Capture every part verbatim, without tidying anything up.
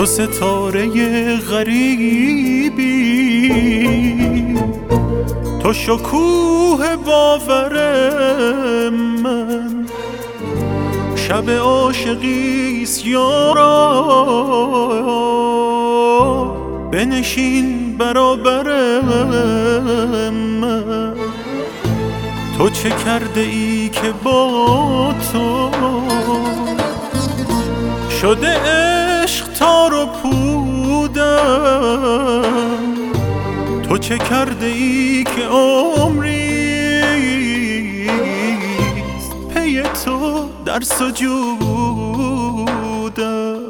تو ستاره غریبی، تو شکوه باور من، شب عاشقیست یارا بنشین برابر من. تو چه کرده ای که با تو شده عشق تار و پودم؟ تو چه کرده ای که عمریست پی تو در سجودم؟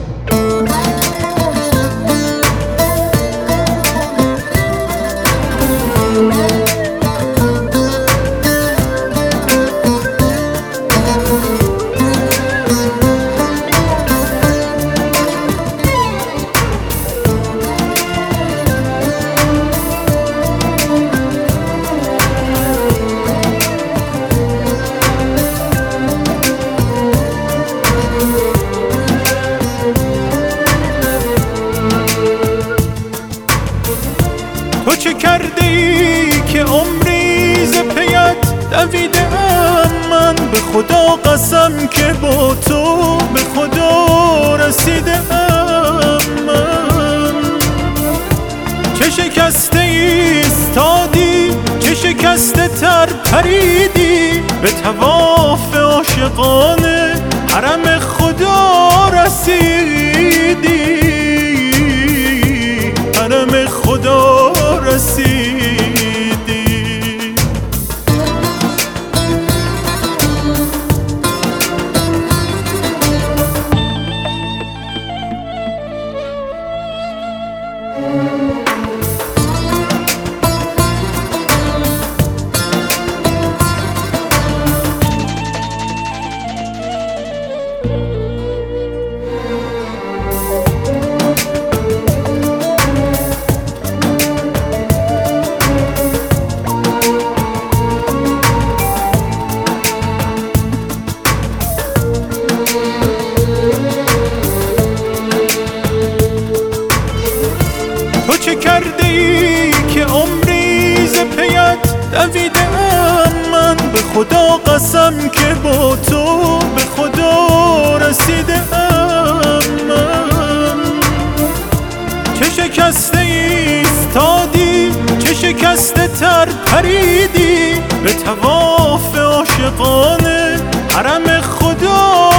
تو چه کرده ای که عمری ز پیت دویدم من؟ به خدا قسم که با تو به خدا رسیدم من. چه شکسته ایستادی، چه شکسته تر پریدی، به طواف عاشقانه حرم خدا رسیدی، حرم خدا رسیدی. تو چه کرده ای که عمری ز پیت دویدم من؟ به خدا قسم که با تو به خدا رسیدم من. چه شکسته ایستادی، چه شکسته تر پریدی، به طواف عاشقانه حرم خدا